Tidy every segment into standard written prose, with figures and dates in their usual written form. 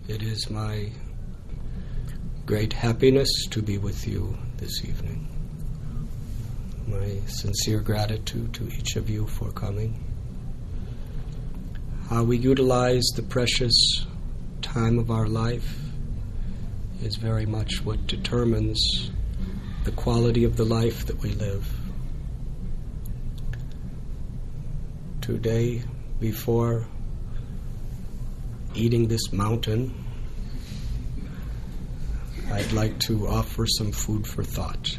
It is my great happiness to be with you this evening. My sincere gratitude to each of you for coming. How we utilize the precious time of our life is very much what determines the quality of the life that we live. Today, before eating this mountain, I'd like to offer some food for thought.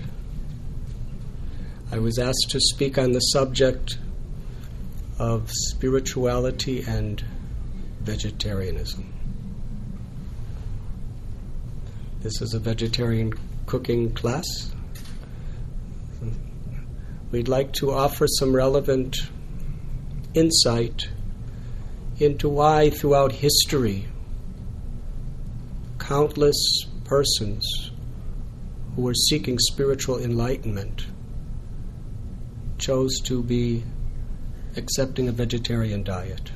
I was asked to speak on the subject of spirituality and vegetarianism. This is a vegetarian cooking class. We'd like to offer some relevant insight into why throughout history countless persons who were seeking spiritual enlightenment chose to be accepting a vegetarian diet.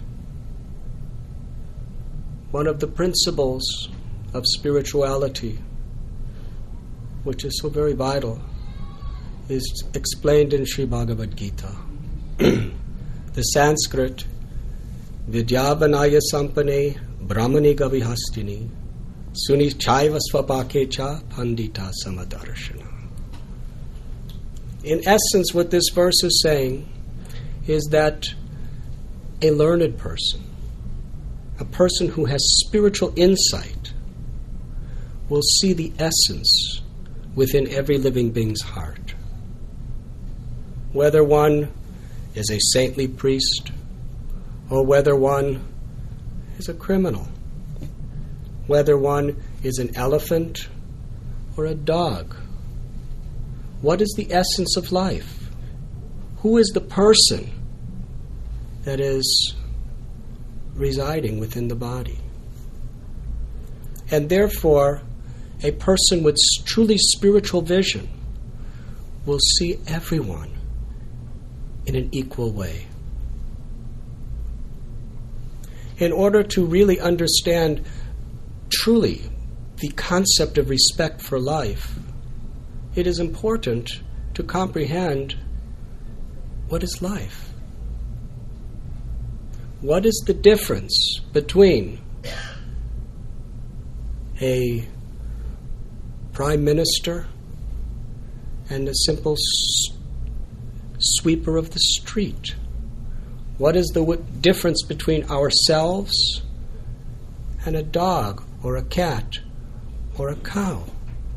One of the principles of spirituality, which is so very vital, is explained in Sri Bhagavad Gita. The Sanskrit, Vidyavanaya Sampane Brahmani Gavihastini Suni Chaiva Swapakecha Pandita Samadarshana. In essence, what this verse is saying is that a learned person, a person who has spiritual insight, will see the essence within every living being's heart. Whether one is a saintly priest or whether one is a criminal, whether one is an elephant or a dog. What is the essence of life? Who is the person that is residing within the body? And therefore, a person with truly spiritual vision will see everyone in an equal way. In order to really understand truly the concept of respect for life, it is important to comprehend what is life. What is the difference between a prime minister and a simple sweeper of the street? What is the difference between ourselves and a dog or a cat or a cow?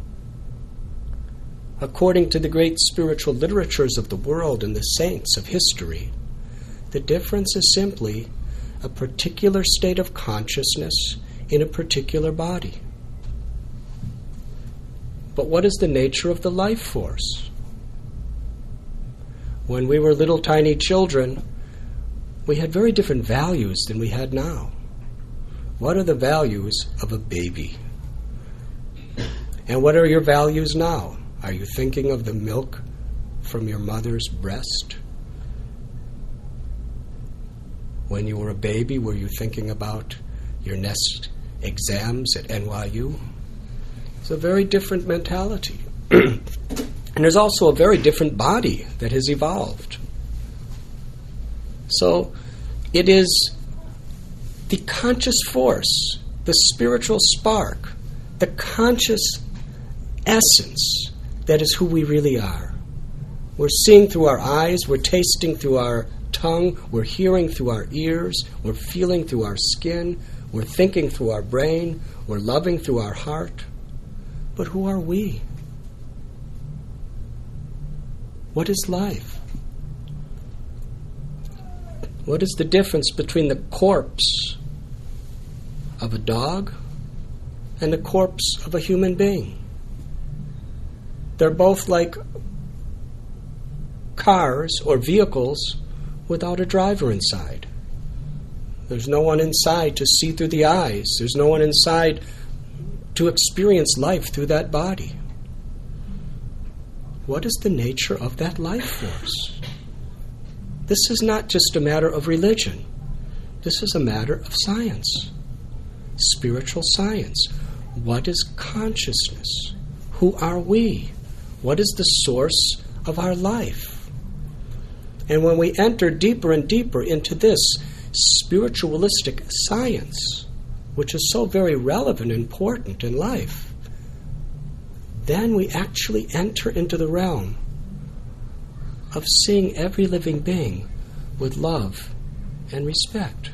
According to the great spiritual literatures of the world and the saints of history, the difference is simply a particular state of consciousness in a particular body. But what is the nature of the life force? When we were little tiny children, we had very different values than we had now. What are the values of a baby? And what are your values now? Are you thinking of the milk from your mother's breast? When you were a baby, were you thinking about your next exams at NYU? It's a very different mentality. And there's also a very different body that has evolved. So it is the conscious force, the spiritual spark, the conscious essence that is who we really are. We're seeing through our eyes, we're tasting through our tongue, we're hearing through our ears, we're feeling through our skin, we're thinking through our brain, we're loving through our heart. But who are we? What is life? What is the difference between the corpse of a dog and the corpse of a human being? They're both like cars or vehicles without a driver inside. There's no one inside to see through the eyes. There's no one inside to experience life through that body. What is the nature of that life force? This is not just a matter of religion. This is a matter of science. spiritual science. What is consciousness? Who are we? What is the source of our life? And when we enter deeper and deeper into this spiritualistic science, which is so very relevant and important in life, then we actually enter into the realm of seeing every living being with love and respect.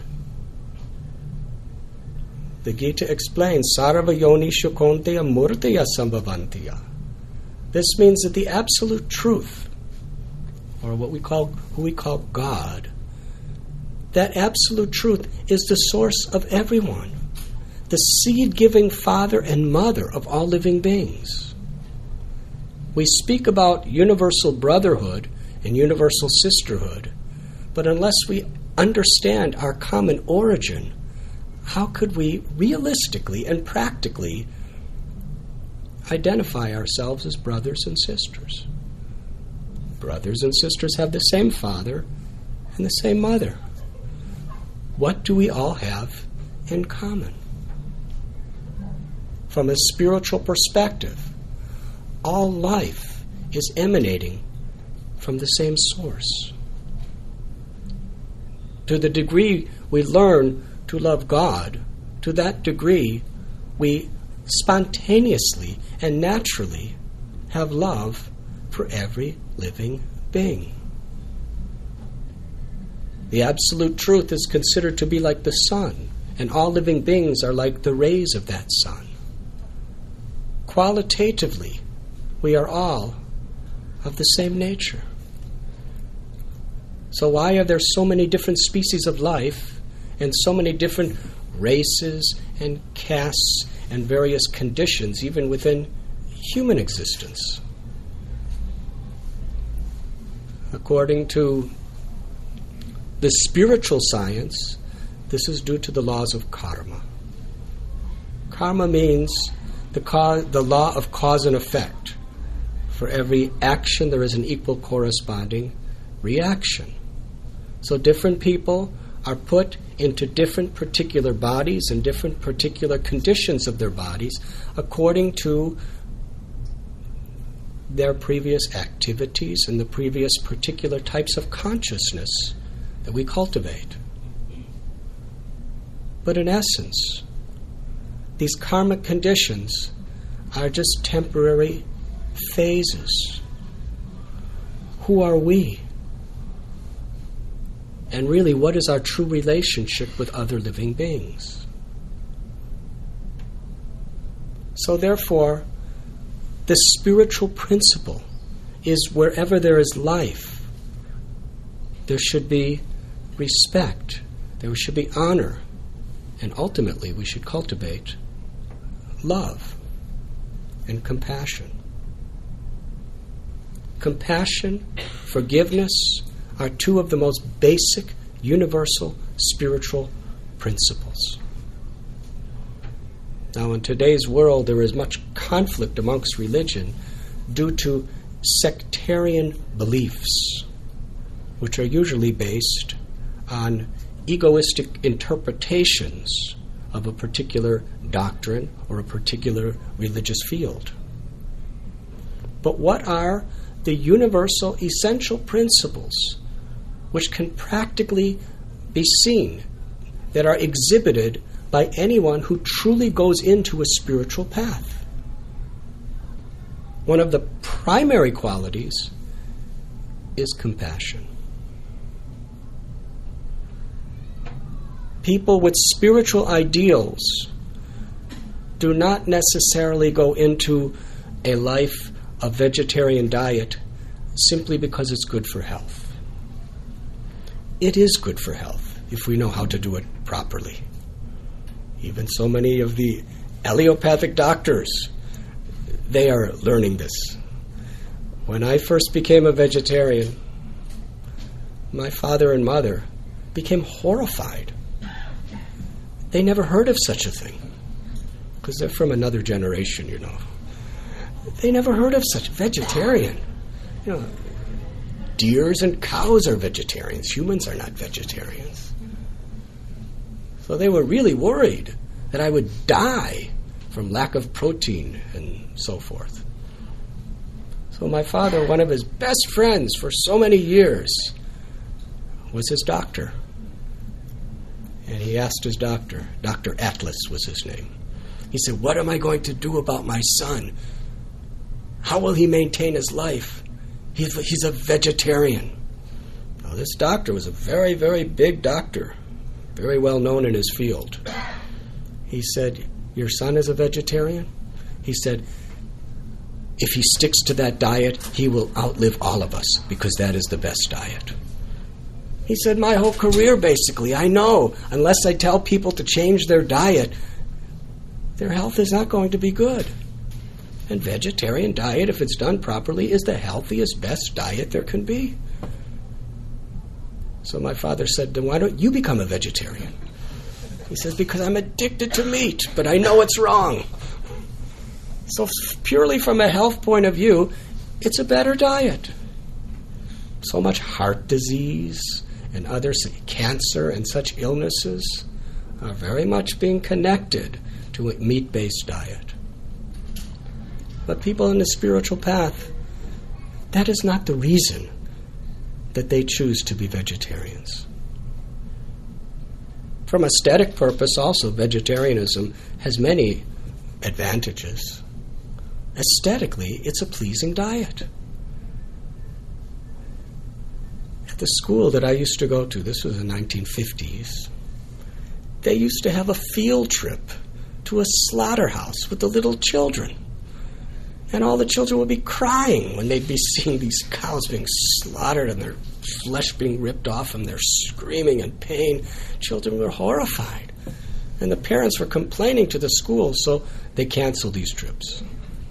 The Gita explains, Sarva yonishu konteya murtaya sambhavantiya. This means that the absolute truth, or who we call God, that absolute truth is the source of everyone, the seed-giving father and mother of all living beings. We speak about universal brotherhood and universal sisterhood, but unless we understand our common origin, how could we realistically and practically identify ourselves as brothers and sisters? Brothers and sisters have the same father and the same mother. What do we all have in common? From a spiritual perspective, all life is emanating from the same source. To the degree we learn to love God, to that degree we spontaneously and naturally have love for every living being. The absolute truth is considered to be like the sun, and all living beings are like the rays of that sun. Qualitatively, we are all of the same nature. So why are there so many different species of life and so many different races and castes and various conditions even within human existence? According to the spiritual science, this is due to the laws of karma. Karma means the law of cause and effect. For every action, there is an equal corresponding reaction. So different people are put into different particular bodies and different particular conditions of their bodies according to their previous activities and the previous particular types of consciousness that we cultivate. But in essence, these karmic conditions are just temporary phases. Who are we? And really, what is our true relationship with other living beings? So therefore, the spiritual principle is wherever there is life, there should be respect, there should be honor, and ultimately we should cultivate love and compassion. Compassion, forgiveness are two of the most basic, universal spiritual principles. Now, in today's world, there is much conflict amongst religion due to sectarian beliefs, which are usually based on egoistic interpretations of a particular doctrine or a particular religious field. But what are the universal essential principles which can practically be seen, that are exhibited by anyone who truly goes into a spiritual path? One of the primary qualities is compassion. People with spiritual ideals do not necessarily go into a life of vegetarian diet simply because it's good for health. It is good for health if we know how to do it properly. Even so many of the allopathic doctors, they are learning this. When I first became a vegetarian, my father and mother became horrified. They never heard of such a thing, because they're from another generation, you know. They never heard of such vegetarian. You know, deers and cows are vegetarians. Humans are not vegetarians. So they were really worried that I would die from lack of protein and so forth. So my father, one of his best friends for so many years, was his doctor. And he asked his doctor, Dr. Atlas was his name. He said, what am I going to do about my son? How will he maintain his life? He's a vegetarian. Now, this doctor was a very, very big doctor, very well known in his field. He said, your son is a vegetarian? He said, if he sticks to that diet, he will outlive all of us because that is the best diet. He said, my whole career, basically, I know, unless I tell people to change their diet, their health is not going to be good. And vegetarian diet, if it's done properly, is the healthiest, best diet there can be. So my father said, then why don't you become a vegetarian? He says, because I'm addicted to meat, but I know it's wrong. So purely from a health point of view, it's a better diet. So much heart disease and other cancer and such illnesses are very much being connected to a meat-based diet. But people in the spiritual path, that is not the reason that they choose to be vegetarians. From aesthetic purpose also, vegetarianism has many advantages. Aesthetically, it's a pleasing diet. At the school that I used to go to, this was in the 1950s, they used to have a field trip to a slaughterhouse with the little children. And all the children would be crying when they'd be seeing these cows being slaughtered and their flesh being ripped off and they're screaming in pain. Children were horrified. And the parents were complaining to the school, so they canceled these trips.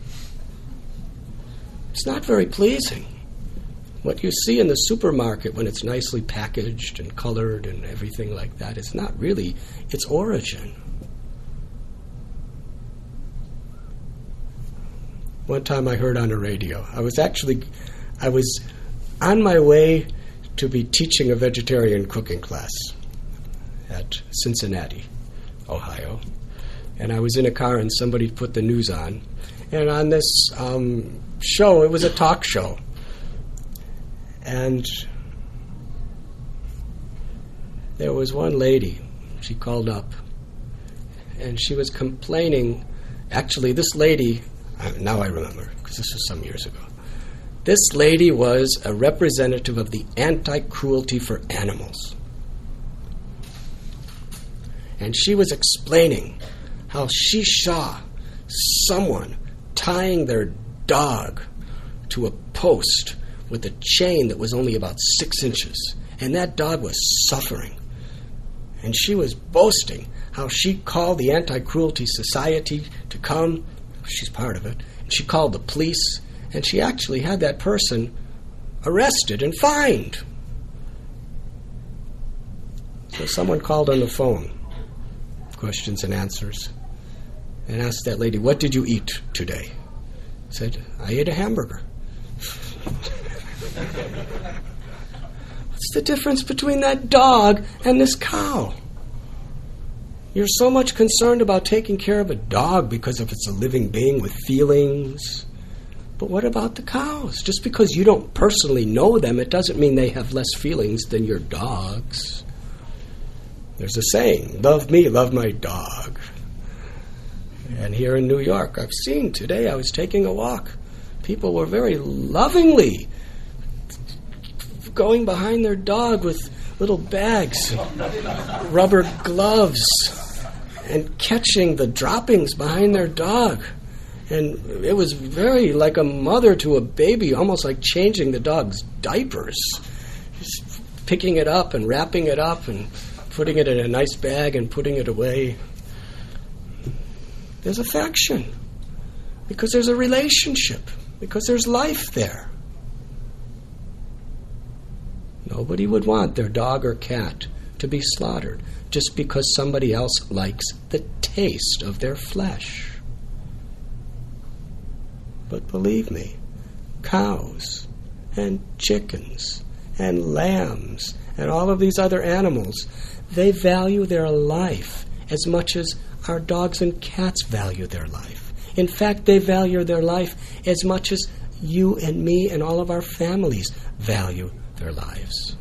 It's not very pleasing. What you see in the supermarket when it's nicely packaged and colored and everything like that is not really its origin. One time I heard on the radio, I was on my way to be teaching a vegetarian cooking class at Cincinnati, Ohio. And I was in a car and somebody put the news on. And on this show, it was a talk show. And there was one lady, she called up, and she was complaining. Actually, this lady, now I remember, because this was some years ago. This lady was a representative of the Anti-Cruelty for Animals. And she was explaining how she saw someone tying their dog to a post with a chain that was only about 6 inches. And that dog was suffering. And she was boasting how she called the Anti-Cruelty Society to come. She's part of it. And she called the police. And she actually had that person arrested and fined. So someone called on the phone, questions and answers, and asked that lady, what did you eat today? Said, I ate a hamburger. What's the difference between that dog and this cow? You're so much concerned about taking care of a dog because if it's a living being with feelings. But what about the cows? Just because you don't personally know them, it doesn't mean they have less feelings than your dogs. There's a saying, love me, love my dog. And here in New York, I've seen today, I was taking a walk. People were very lovingly going behind their dog with little bags, rubber gloves, and catching the droppings behind their dog. And it was very like a mother to a baby, almost like changing the dog's diapers. Just picking it up and wrapping it up and putting it in a nice bag and putting it away. There's affection because there's a relationship, because there's life there. Nobody would want their dog or cat to be slaughtered just because somebody else likes the taste of their flesh. But believe me, cows and chickens and lambs and all of these other animals, they value their life as much as our dogs and cats value their life. In fact, they value their life as much as you and me and all of our families value their lives.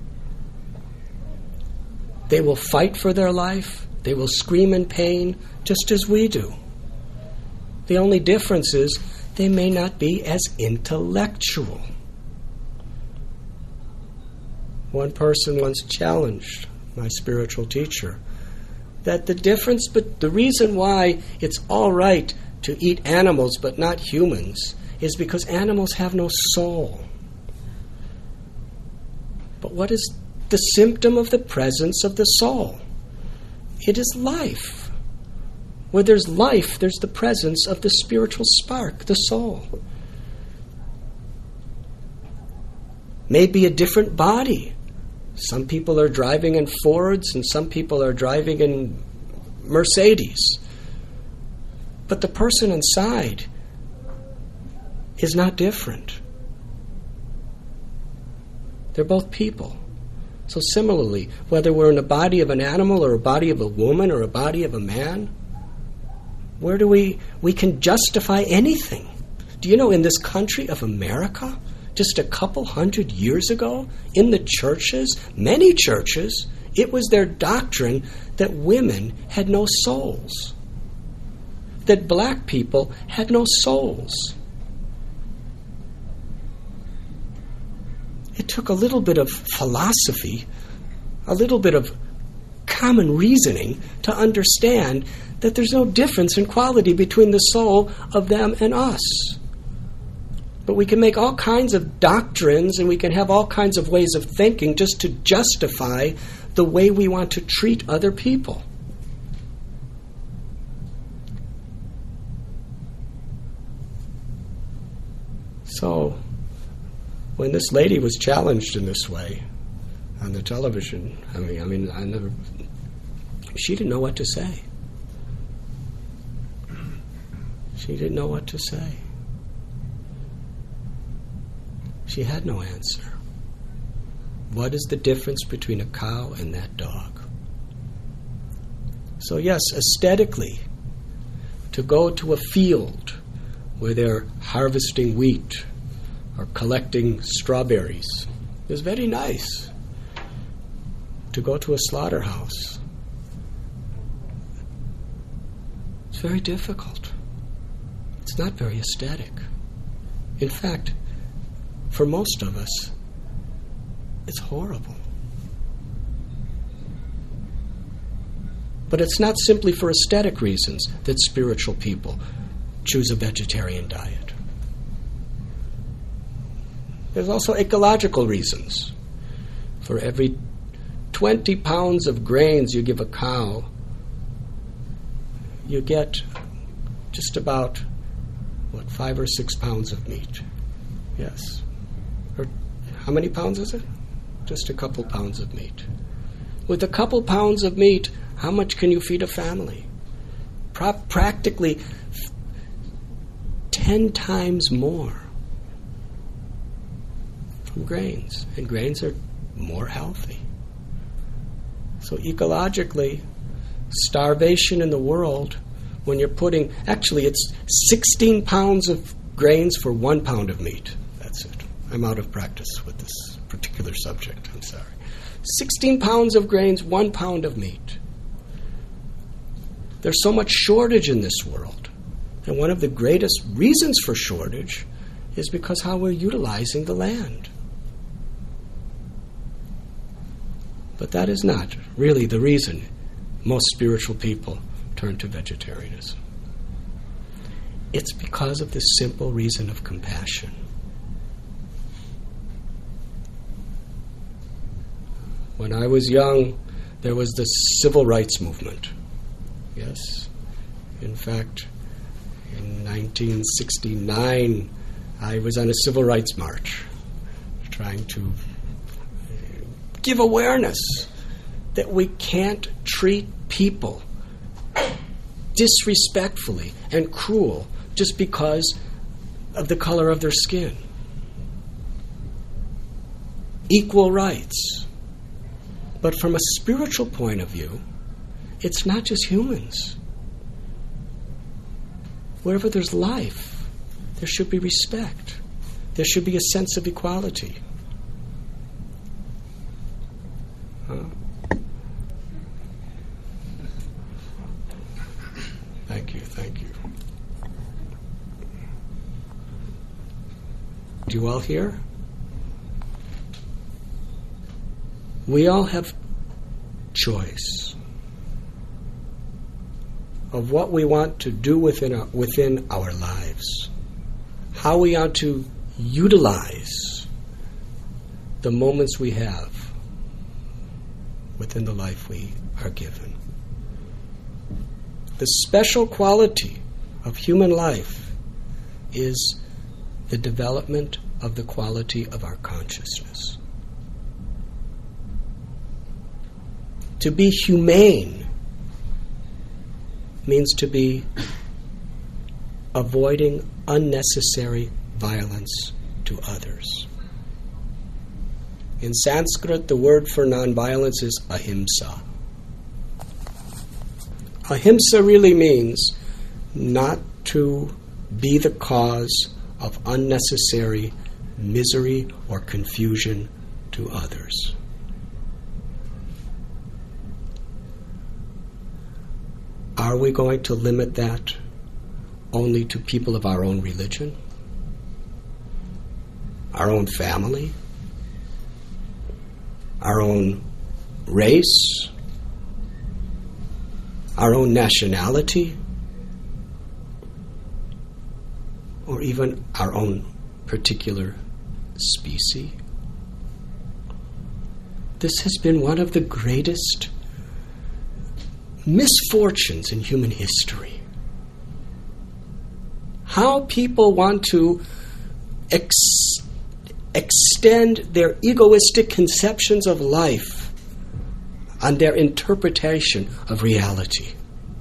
They will fight for their life. They will scream in pain just as we do. The only difference is they may not be as intellectual. One person once challenged my spiritual teacher that the reason why it's all right to eat animals but not humans is because animals have no soul. But what is the symptom of the presence of the soul? It is life. Where there's life, there's the presence of the spiritual spark, the soul. Maybe a different body. Some people are driving in Fords and some people are driving in Mercedes. But the person inside is not different. They're both people. So similarly, whether we're in the body of an animal or a body of a woman or a body of a man, where do we can justify anything? Do you know in this country of America, just a couple hundred years ago, in the churches, many churches, it was their doctrine that women had no souls, that black people had no souls. It took a little bit of philosophy, a little bit of common reasoning to understand that there's no difference in quality between the soul of them and us. But we can make all kinds of doctrines and we can have all kinds of ways of thinking just to justify the way we want to treat other people. So, when this lady was challenged in this way on the television, she didn't know what to say. She didn't know what to say. She had no answer. What is the difference between a cow and that dog? So yes, aesthetically, to go to a field where they're harvesting wheat or collecting strawberries is very nice. To go to a slaughterhouse, it's very difficult. It's not very aesthetic. In fact, for most of us, it's horrible. But it's not simply for aesthetic reasons that spiritual people choose a vegetarian diet. There's also ecological reasons. For every 20 pounds of grains you give a cow, you get just about, 5 or 6 pounds of meat. Yes. Or how many pounds is it? Just a couple pounds of meat. With a couple pounds of meat, how much can you feed a family? Practically 10 times more from grains. And grains are more healthy. So ecologically, starvation in the world, when you're putting, actually it's 16 pounds of grains for 1 pound of meat. That's it. I'm out of practice with this particular subject. I'm sorry. 16 pounds of grains, 1 pound of meat. There's so much shortage in this world. And one of the greatest reasons for shortage is because how we're utilizing the land. But that is not really the reason most spiritual people turn to vegetarianism. It's because of the simple reason of compassion. When I was young, there was the civil rights movement. Yes. In fact, in 1969, I was on a civil rights march trying to give awareness that we can't treat people disrespectfully and cruel just because of the color of their skin. Equal rights. But from a spiritual point of view, it's not just humans. Wherever there's life, there should be respect. There should be a sense of equality. Thank you. Do you all hear? We all have choice of what we want to do within our lives, how we ought to utilize the moments we have within the life we are given. The special quality of human life is the development of the quality of our consciousness. To be humane means to be avoiding unnecessary violence to others. In Sanskrit, the word for nonviolence is ahimsa. Ahimsa really means not to be the cause of unnecessary misery or confusion to others. Are we going to limit that only to people of our own religion, our own family, our own race, our own nationality, or even our own particular species? This has been one of the greatest misfortunes in human history. How people want to extend their egoistic conceptions of life on their interpretation of reality.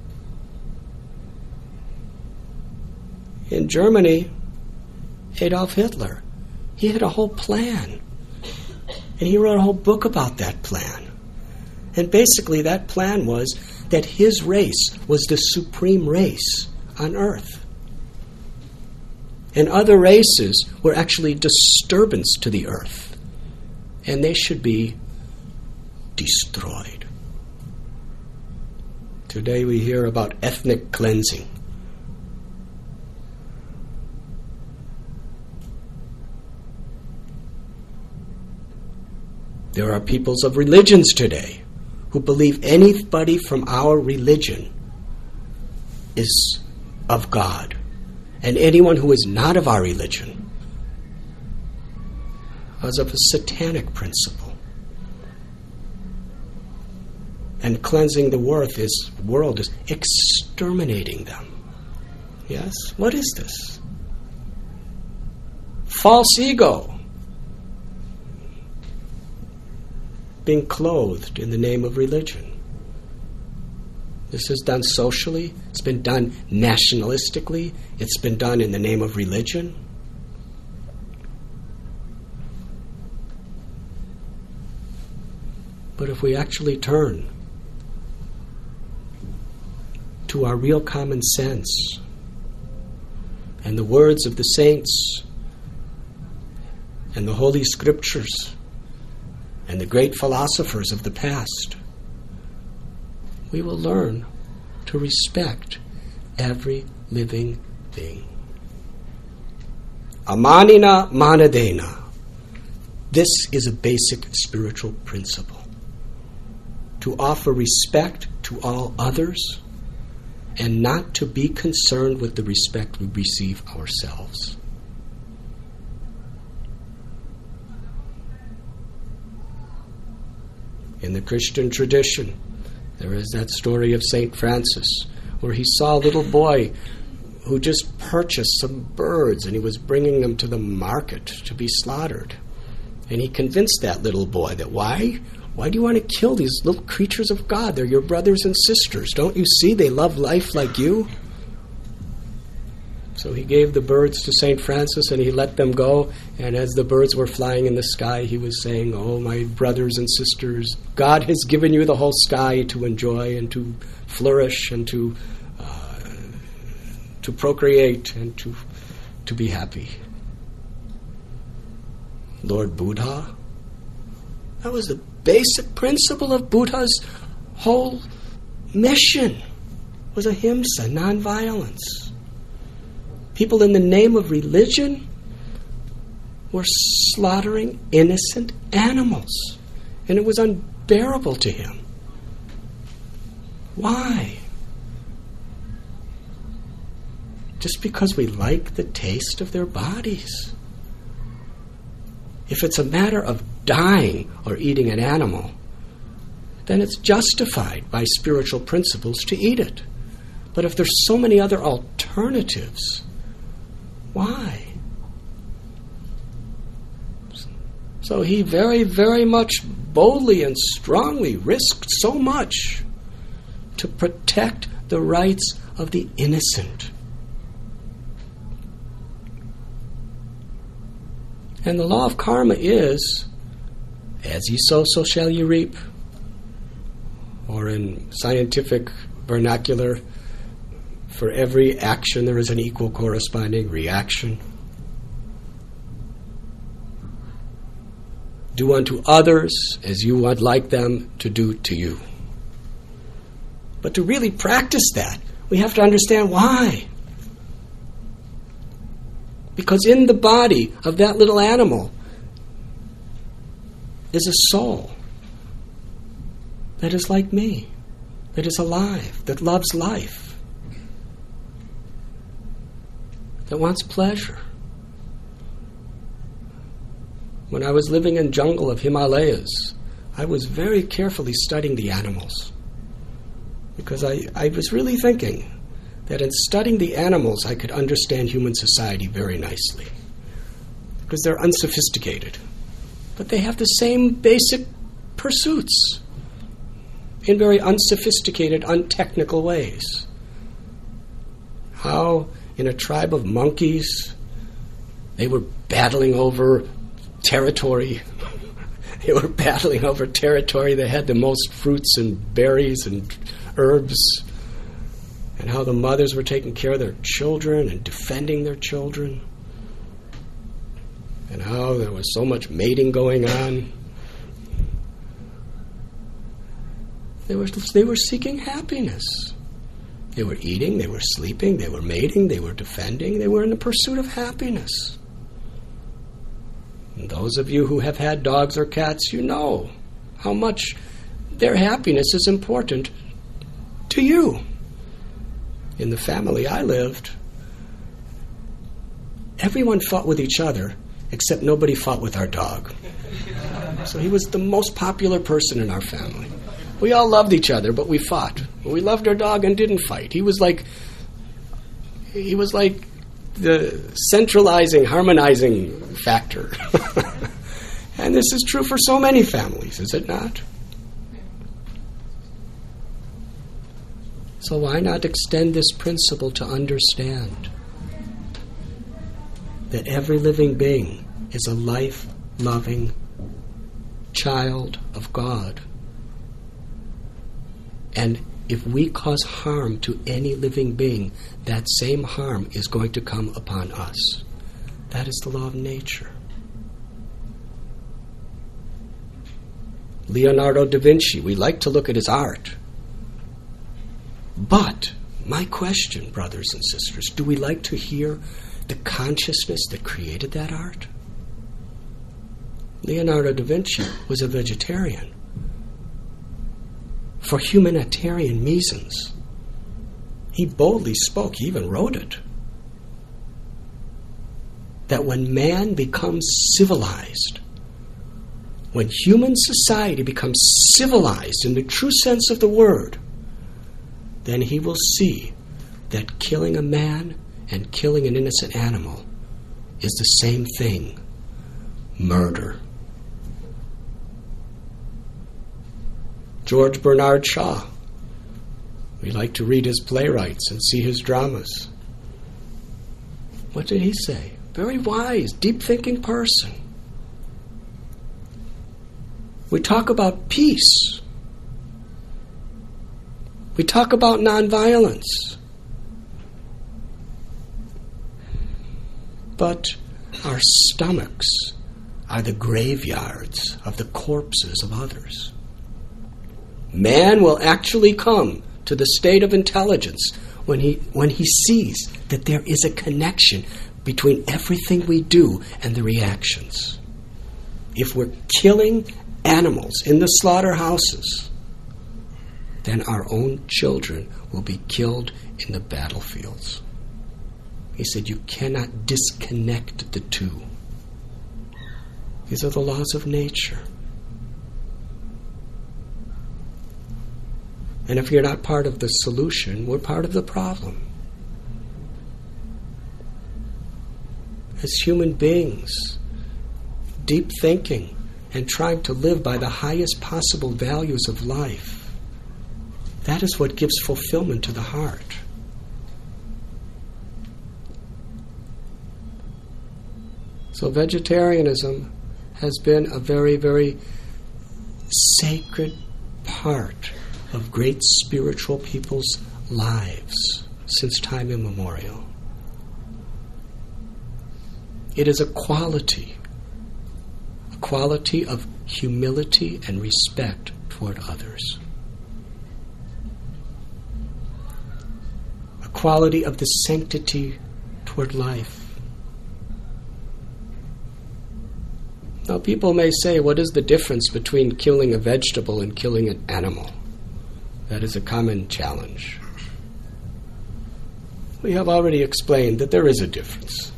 In Germany, Adolf Hitler, he had a whole plan. And he wrote a whole book about that plan. And basically that plan was that his race was the supreme race on earth. And other races were actually disturbance to the earth. And they should be destroyed. Today we hear about ethnic cleansing. There are peoples of religions today who believe anybody from our religion is of God, and anyone who is not of our religion is of a satanic principle. And cleansing the world is exterminating them. Yes? What is this? False ego. Being clothed in the name of religion. This is done socially. It's been done nationalistically. It's been done in the name of religion. But if we actually turn to our real common sense and the words of the saints and the Holy Scriptures and the great philosophers of the past, we will learn to respect every living thing. Amanina manadena. This is a basic spiritual principle. To offer respect to all others and not to be concerned with the respect we receive ourselves. In the Christian tradition, there is that story of St. Francis, where he saw a little boy who just purchased some birds and he was bringing them to the market to be slaughtered. And he convinced that little boy that why do you want to kill these little creatures of God? They're your brothers and sisters. Don't you see they love life like you? So he gave the birds to St. Francis and he let them go. And as the birds were flying in the sky, he was saying, "Oh, my brothers and sisters, God has given you the whole sky to enjoy and to flourish and to to procreate and to be happy. Lord Buddha, that was the basic principle of Buddha's whole mission, was ahimsa, nonviolence. People in the name of religion were slaughtering innocent animals, and it was unbearable to him. Why? Just because we like the taste of their bodies. If it's a matter of dying or eating an animal, then it's justified by spiritual principles to eat it. But if there's so many other alternatives, why? So he very, very much boldly and strongly risked so much to protect the rights of the innocent. And the law of karma is, as ye sow, so shall you reap. Or in scientific vernacular, for every action there is an equal corresponding reaction. Do unto others as you would like them to do to you. But to really practice that, we have to understand why. Because in the body of that little animal is a soul that is like me, that is alive, that loves life, that wants pleasure. When I was living in jungle of Himalayas, I was very carefully studying the animals, because I was really thinking that in studying the animals I could understand human society very nicely, because they're unsophisticated, but they have the same basic pursuits in very unsophisticated, untechnical ways. How in a tribe of monkeys they were battling over territory. They were battling over territory. They had the most fruits and berries and herbs. And how the mothers were taking care of their children and defending their children. And how there was so much mating going on. They were seeking happiness. They were eating, they were sleeping, they were mating, they were defending, they were in the pursuit of happiness. And those of you who have had dogs or cats, you know how much their happiness is important to you. In the family I lived, everyone fought with each other, except nobody fought with our dog. So he was the most popular person in our family. We all loved each other, but we fought. We loved our dog and didn't fight. He was like the centralizing, harmonizing factor. And this is true for so many families, is it not? So why not extend this principle to understand that every living being is a life-loving child of God? And if we cause harm to any living being, that same harm is going to come upon us. That is the law of nature. Leonardo da Vinci, we like to look at his art. But my question, brothers and sisters, do we like to hear the consciousness that created that art? Leonardo da Vinci was a vegetarian. For humanitarian reasons. He boldly spoke, he even wrote it, that when man becomes civilized, when human society becomes civilized in the true sense of the word, then he will see that killing a man and killing an innocent animal is the same thing, murder. George Bernard Shaw. We like to read his playwrights and see his dramas. What did he say? Very wise, deep-thinking person. We talk about peace. We talk about nonviolence. But our stomachs are the graveyards of the corpses of others. Man will actually come to the state of intelligence when he sees that there is a connection between everything we do and the reactions. If we're killing animals in the slaughterhouses, then our own children will be killed in the battlefields. He said, you cannot disconnect the two. These are the laws of nature. And if you're not part of the solution, we're part of the problem. As human beings, deep thinking and trying to live by the highest possible values of life, that is what gives fulfillment to the heart. So vegetarianism has been a very, very sacred part of great spiritual people's lives since time immemorial. It is a quality of humility and respect toward others. A quality of the sanctity toward life. Now, people may say, what is the difference between killing a vegetable and killing an animal? That is a common challenge. We have already explained that there is a difference.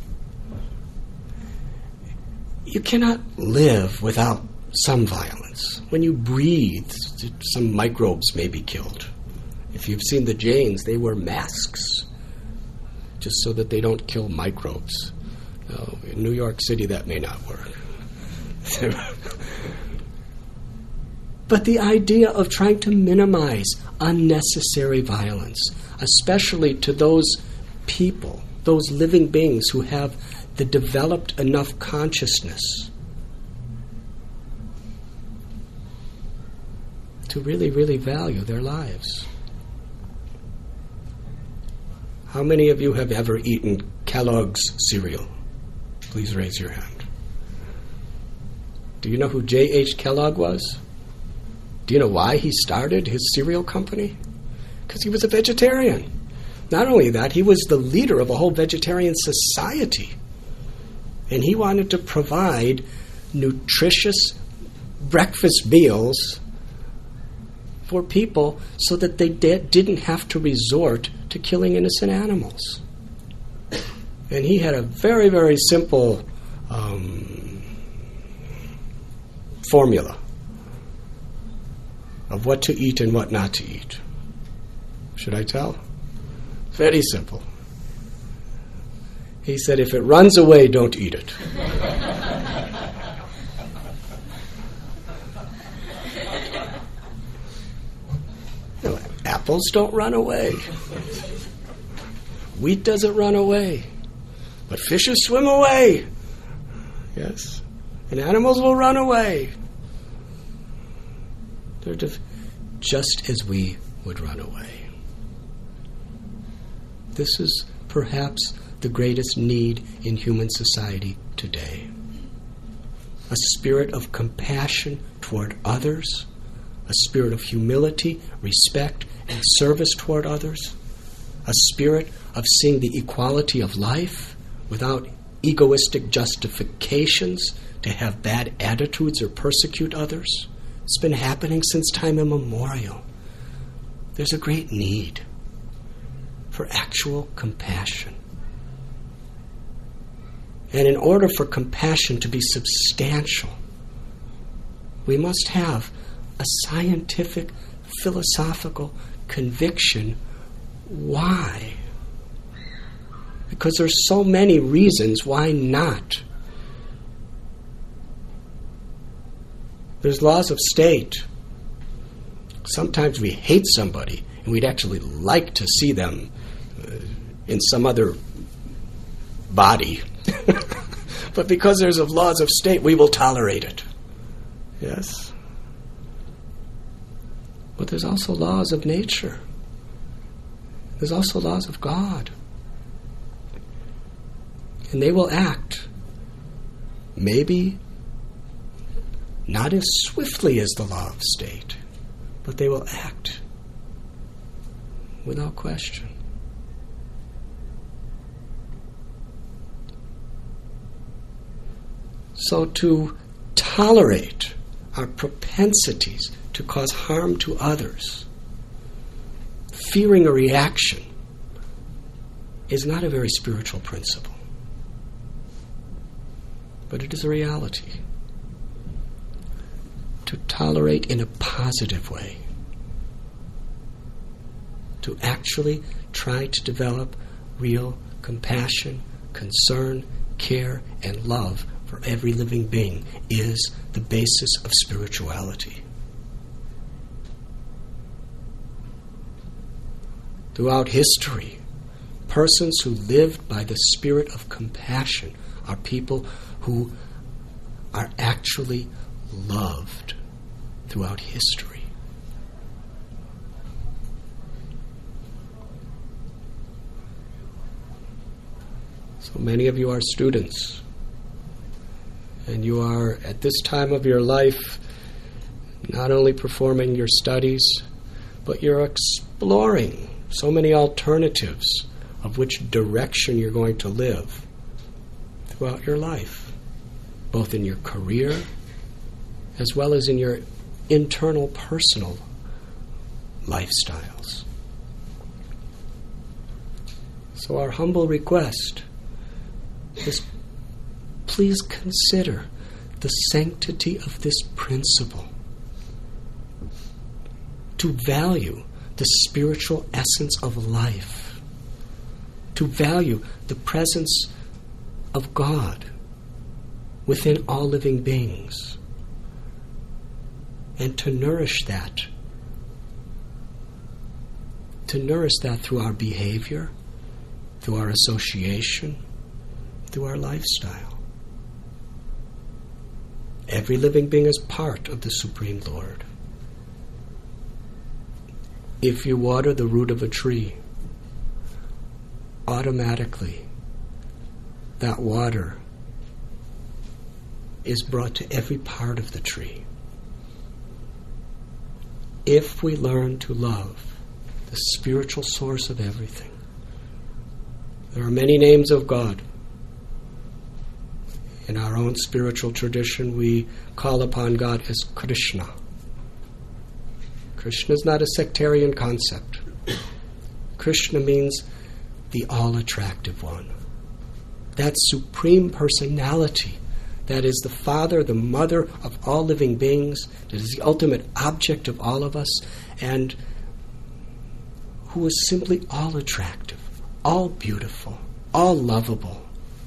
You cannot live without some violence. When you breathe, some microbes may be killed. If you've seen the Jains, they wear masks just so that they don't kill microbes. Now, in New York City, that may not work. But the idea of trying to minimize unnecessary violence, especially to those people, those living beings who have the developed enough consciousness to really, really value their lives. How many of you have ever eaten Kellogg's cereal? Please raise your hand. Do you know who J.H. Kellogg was? Do you know why he started his cereal company? Because he was a vegetarian. Not only that, he was the leader of a whole vegetarian society. And he wanted to provide nutritious breakfast meals for people so that they didn't have to resort to killing innocent animals. And he had a very, very simple formula of what to eat and what not to eat. Should I tell? Very simple. He said, if it runs away, don't eat it. No, apples don't run away. Wheat doesn't run away. But fishes swim away. Yes. And animals will run away. They're just as we would run away. This is perhaps the greatest need in human society today. A spirit of compassion toward others, a spirit of humility, respect, and service toward others, a spirit of seeing the equality of life without egoistic justifications to have bad attitudes or persecute others. It's been happening since time immemorial. There's a great need for actual compassion. And in order for compassion to be substantial, we must have a scientific, philosophical conviction. Why? Because there's so many reasons why not. There's laws of state. Sometimes we hate somebody and we'd actually like to see them in some other body. But because there's laws of state, we will tolerate it. Yes? But there's also laws of nature. There's also laws of God. And they will act, maybe not as swiftly as the law of state, but they will act without question. So to tolerate our propensities to cause harm to others, fearing a reaction, is not a very spiritual principle. But it is a reality. To tolerate in a positive way. To actually try to develop real compassion, concern, care, and love for every living being is the basis of spirituality. Throughout history, persons who lived by the spirit of compassion are people who are actually loved throughout history. So many of you are students, and you are, at this time of your life, not only performing your studies, but you're exploring so many alternatives of which direction you're going to live throughout your life, both in your career as well as in your internal personal lifestyles. So our humble request is, please consider the sanctity of this principle, to value the spiritual essence of life, to value the presence of God within all living beings, and to nourish that through our behavior, through our association, through our lifestyle. Every living being is part of the Supreme Lord. If you water the root of a tree, automatically that water is brought to every part of the tree. If we learn to love the spiritual source of everything, there are many names of God. In our own spiritual tradition, we call upon God as Krishna. Krishna is not a sectarian concept. Krishna means the all-attractive one. That supreme personality that is the father, the mother of all living beings, that is the ultimate object of all of us, and who is simply all attractive, all beautiful, all lovable.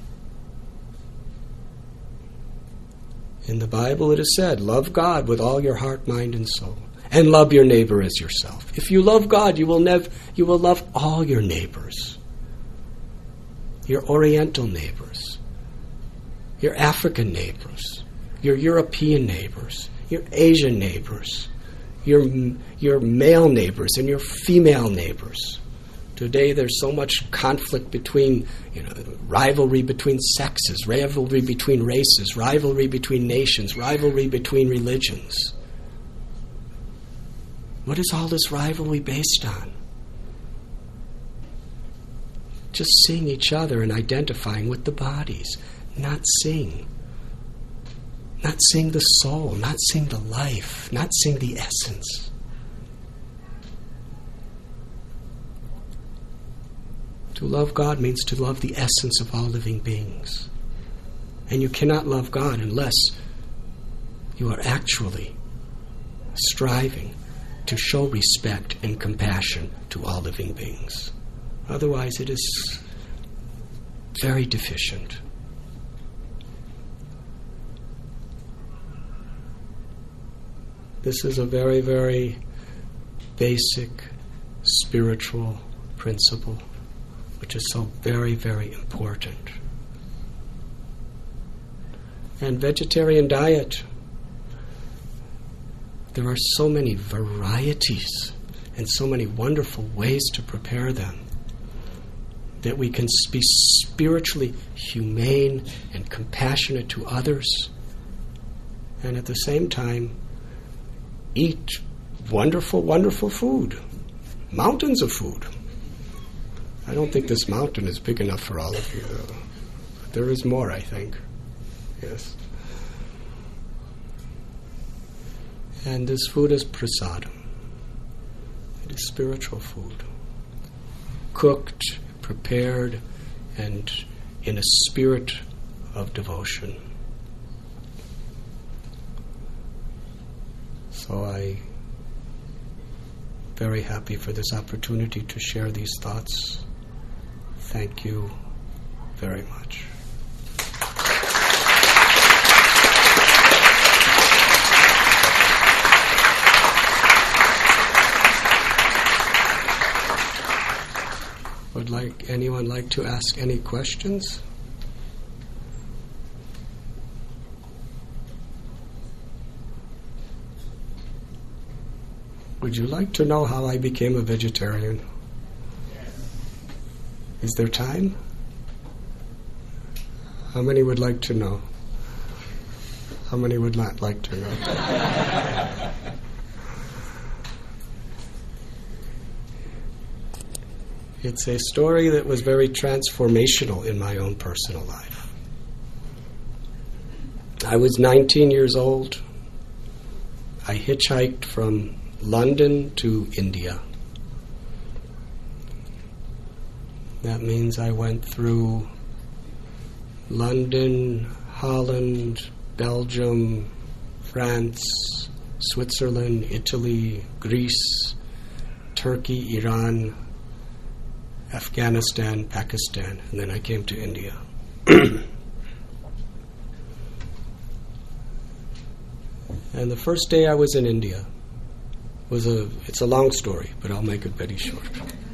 In the Bible it is said, love God with all your heart, mind, and soul, and love your neighbor as yourself. If you love God, you will love all your neighbors, your Oriental neighbors, your African neighbors, your European neighbors, your Asian neighbors, your male neighbors and your female neighbors. Today there's so much conflict between, rivalry between sexes, rivalry between races, rivalry between nations, rivalry between religions. What is all this rivalry based on? Just seeing each other and identifying with the bodies, not seeing the soul, not seeing the life, not seeing the essence. To love God means to love the essence of all living beings. And you cannot love God unless you are actually striving to show respect and compassion to all living beings. Otherwise, it is very deficient. This is a very, very basic spiritual principle, which is so very, very important. And vegetarian diet, there are so many varieties and so many wonderful ways to prepare them. that we can be spiritually humane and compassionate to others, and at the same time eat wonderful, wonderful food. Mountains of food. I don't think this mountain is big enough for all of you, though. There is more, I think. Yes. And this food is prasadam. It is spiritual food. Cooked, prepared, and in a spirit of devotion. So I'm very happy for this opportunity to share these thoughts. Thank you very much. Would anyone like to ask any questions? Would you like to know how I became a vegetarian? Is there time? How many would like to know? How many would not like to know? It's a story that was very transformational in my own personal life. I was 19 years old. I hitchhiked from London to India. That means I went through London, Holland, Belgium, France, Switzerland, Italy, Greece, Turkey, Iran, Afghanistan, Pakistan, and then I came to India. And the first day I was in India it's a long story, but I'll make it very short.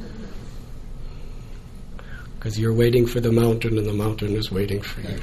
Because you're waiting for the mountain and the mountain is waiting for you.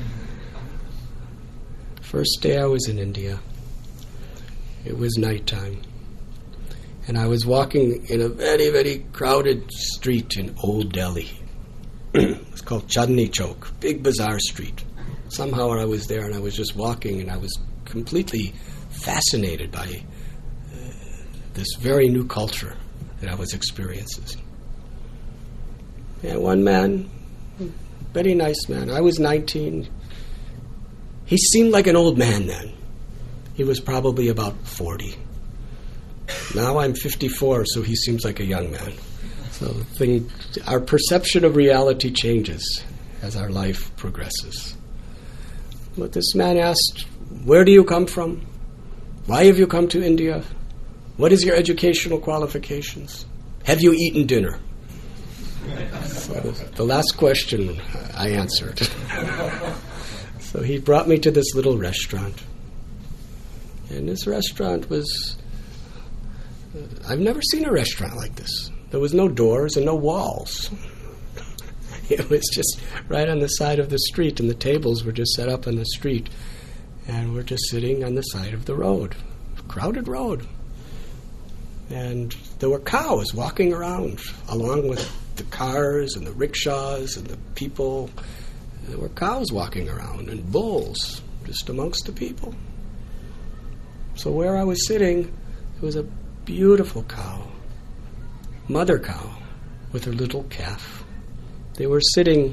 First day I was in India, it was nighttime. And I was walking in a very, very crowded street in Old Delhi. It's called Chandni Chowk, big bazaar street. Somehow I was there and I was just walking and I was completely fascinated by this very new culture that I was experiencing. And one man, very nice man, I was 19. He seemed like an old man then. He was probably about 40. Now I'm 54, so he seems like a young man. So our perception of reality changes as our life progresses. But this man asked, "Where do you come from? Why have you come to India? What is your educational qualifications? Have you eaten dinner?" So the last question I answered. So he brought me to this little restaurant. And this restaurant was... I've never seen a restaurant like this. There was no doors and no walls. It was just right on the side of the street, and the tables were just set up on the street. And we're just sitting on the side of the road, crowded road. And there were cows walking around, along with the cars and the rickshaws and the people. There were cows walking around and bulls just amongst the people. So where I was sitting, there was a beautiful cow, mother cow, with her little calf. They were sitting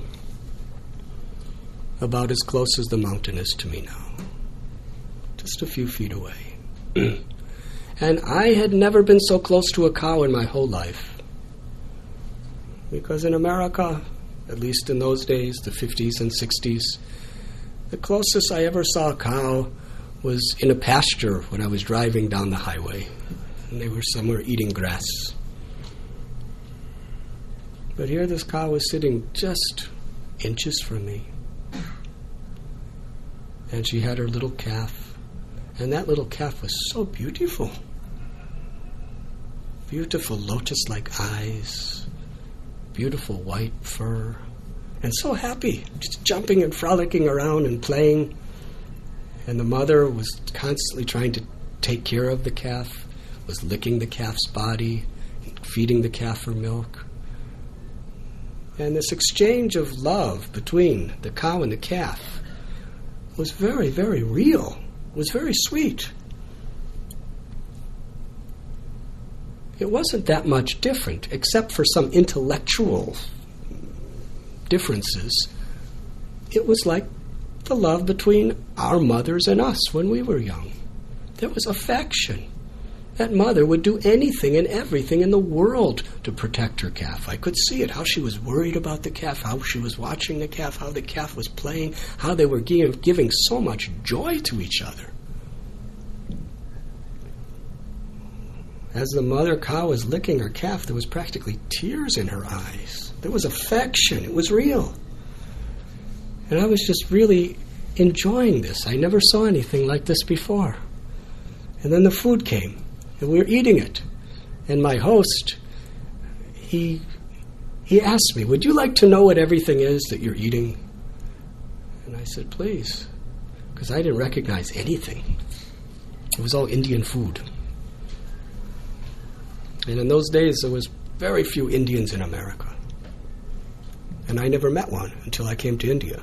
about as close as the mountain is to me now, just a few feet away. And I had never been so close to a cow in my whole life. Because in America, at least in those days, the 50s and 60s, the closest I ever saw a cow was in a pasture when I was driving down the highway. And they were somewhere eating grass. But here this cow was sitting just inches from me. And she had her little calf. And that little calf was so beautiful. Beautiful lotus-like eyes. Beautiful white fur. And so happy, just jumping and frolicking around and playing. And the mother was constantly trying to take care of the calf, was licking the calf's body, feeding the calf her milk. And this exchange of love between the cow and the calf was very, very real. It was very sweet. It wasn't that much different, except for some intellectual differences. It was like the love between our mothers and us when we were young. There was affection. That mother would do anything and everything in the world to protect her calf. I could see it, how she was worried about the calf, how she was watching the calf, how the calf was playing, how they were giving so much joy to each other. As the mother cow was licking her calf, there was practically tears in her eyes. There was affection. It was real. And I was just really enjoying this. I never saw anything like this before. And then the food came. And we were eating it. And my host, he asked me, would you like to know what everything is that you're eating? And I said, please. Because I didn't recognize anything. It was all Indian food. And in those days, there was very few Indians in America. And I never met one until I came to India.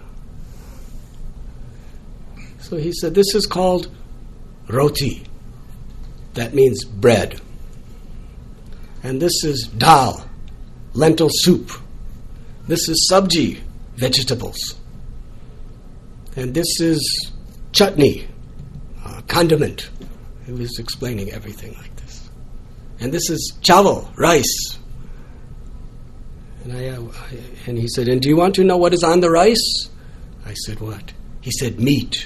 So he said, this is called roti. That means bread. And this is dal, lentil soup. This is sabji, vegetables. And this is chutney, condiment. He was explaining everything like this. And this is chawal, rice. And he said, and do you want to know what is on the rice? I said, what? He said, meat.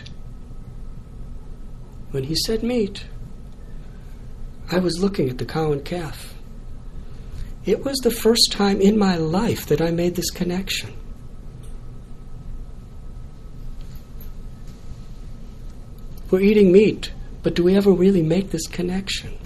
When he said meat, I was looking at the cow and calf. It was the first time in my life that I made this connection. We're eating meat, but do we ever really make this connection?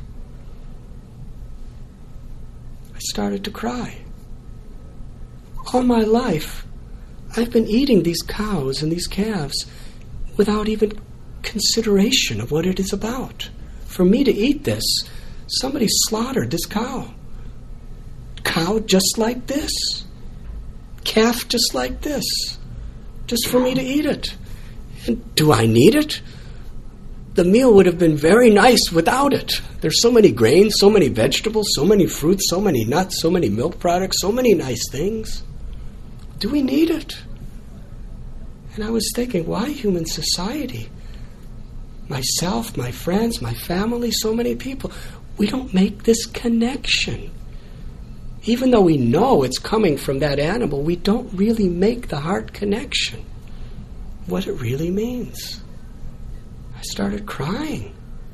I started to cry. All my life, I've been eating these cows and these calves without even consideration of what it is about. For me to eat this, somebody slaughtered this cow. Cow just like this. Calf just like this. Just for me to eat it. And do I need it? The meal would have been very nice without it. There's so many grains, so many vegetables, so many fruits, so many nuts, so many milk products, so many nice things. Do we need it? And I was thinking, why human society? Myself, my friends, my family, so many people. We don't make this connection. Even though we know it's coming from that animal, we don't really make the heart connection. What it really means. I started crying.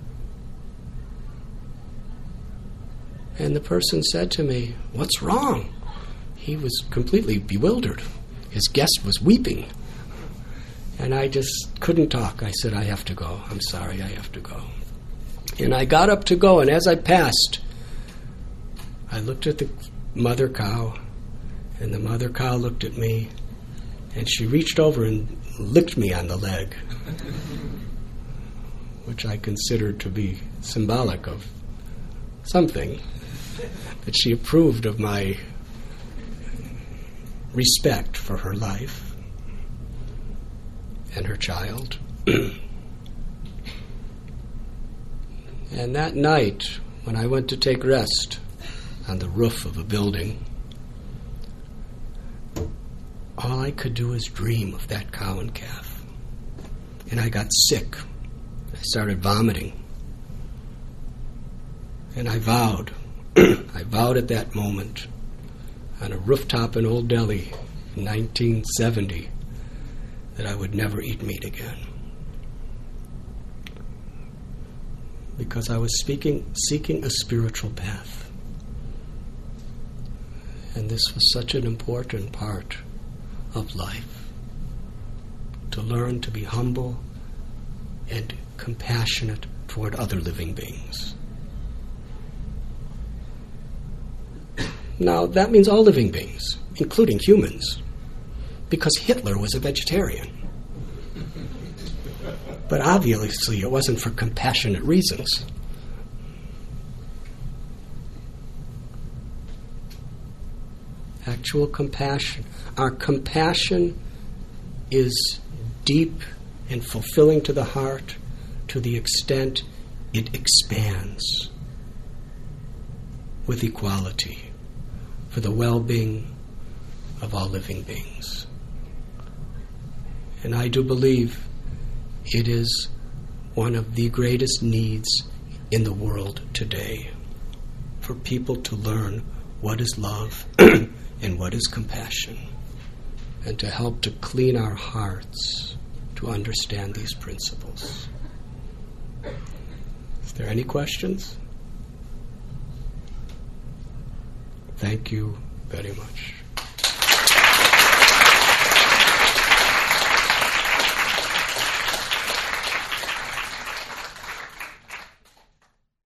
And the person said to me, what's wrong? He was completely bewildered. His guest was weeping. And I just couldn't talk. I said, I have to go. I'm sorry, I have to go. And I got up to go, and as I passed, I looked at the mother cow, and the mother cow looked at me, and she reached over and licked me on the leg, which I considered to be symbolic of something, that she approved of my respect for her life and her child. And that night, when I went to take rest on the roof of a building, all I could do was dream of that cow and calf. And I got sick. I started vomiting. And I vowed at that moment on a rooftop in Old Delhi in 1970 that I would never eat meat again. Because I was seeking a spiritual path. And this was such an important part of life. To learn to be humble and compassionate toward other living beings. Now, that means all living beings, including humans, because Hitler was a vegetarian. But obviously it wasn't for compassionate reasons. actual compassion. Our compassion is deep and fulfilling to the heart to the extent it expands with equality for the well-being of all living beings. And I do believe it is one of the greatest needs in the world today, for people to learn what is love and what is compassion, and to help to clean our hearts to understand these principles. Is there any questions? Thank you very much.